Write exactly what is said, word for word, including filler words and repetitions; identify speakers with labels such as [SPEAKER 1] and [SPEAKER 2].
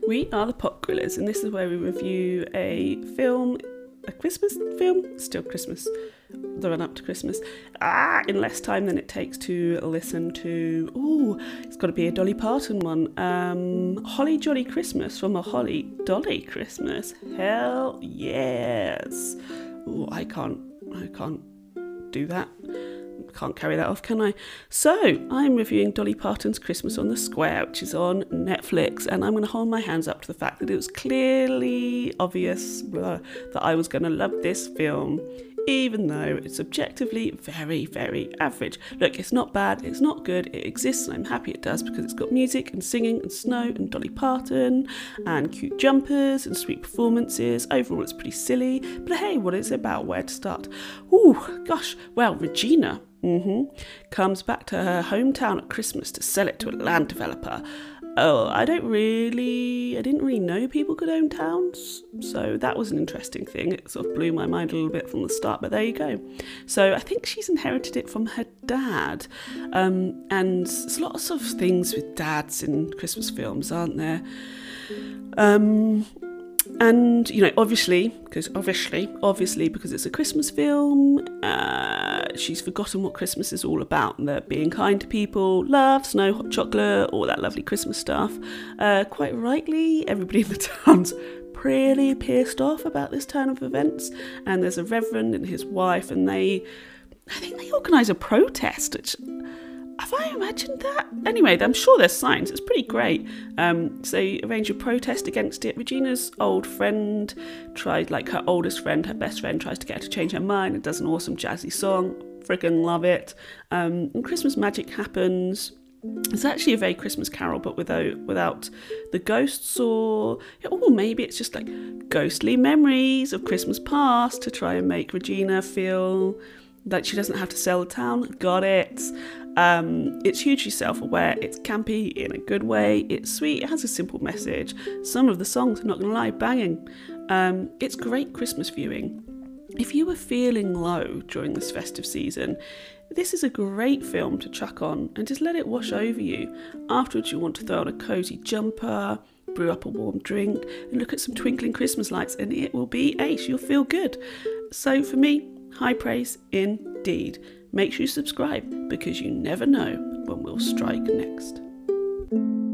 [SPEAKER 1] We are the Pop Grillers, and this is where we review a film, a Christmas film, still Christmas, the run up to Christmas, ah, in less time than it takes to listen to, ooh, it's got to be a Dolly Parton one, um, Holly Jolly Christmas from a Holly Dolly Christmas, hell yes. Ooh, I can't, I can't do that. Can't carry that off, can I? So, I'm reviewing Dolly Parton's Christmas on the Square, which is on Netflix, and I'm going to hold my hands up to the fact that it was clearly obvious uh, that I was going to love this film, even though it's objectively very, very average. Look, it's not bad, it's not good, it exists, and I'm happy it does because it's got music and singing and snow and Dolly Parton and cute jumpers and sweet performances. Overall, it's pretty silly, but hey, what is it about? Where to start? Ooh, gosh, well, Regina Mm-hmm. comes back to her hometown at Christmas to sell it to a land developer. Oh, I don't really, I didn't really know people could own towns, so that was an interesting thing. It sort of blew my mind a little bit from the start, but there you go. So I think she's inherited it from her dad, um, and there's lots of things with dads in Christmas films, aren't there? Um... And, you know, obviously, because obviously, obviously, because it's a Christmas film, uh, she's forgotten what Christmas is all about. And they're being kind to people, love, snow, hot chocolate, all that lovely Christmas stuff. Uh, quite rightly, everybody in the town's pretty pissed off about this turn of events. And there's a reverend and his wife, and they, I think they organise a protest, which... Have I imagined that? Anyway, I'm sure there's signs. It's pretty great. Um, so they arrange a protest against it. Regina's old friend tried, like her oldest friend, her best friend, tries to get her to change her mind and does an awesome jazzy song. Friggin' love it. Um, and Christmas magic happens. It's actually a very Christmas carol, but without without the ghosts, or or maybe it's just like ghostly memories of Christmas past to try and make Regina feel like she doesn't have to sell the town. Got it. Um, it's hugely self-aware, it's campy in a good way, it's sweet, it has a simple message. Some of the songs, I'm not going to lie, banging. Um, it's great Christmas viewing. If you were feeling low during this festive season, this is a great film to chuck on and just let it wash over you. Afterwards, you want to throw on a cosy jumper, brew up a warm drink, and look at some twinkling Christmas lights, and it will be ace. You'll feel good. So for me, high praise indeed. Make sure you subscribe because you never know when we'll strike next.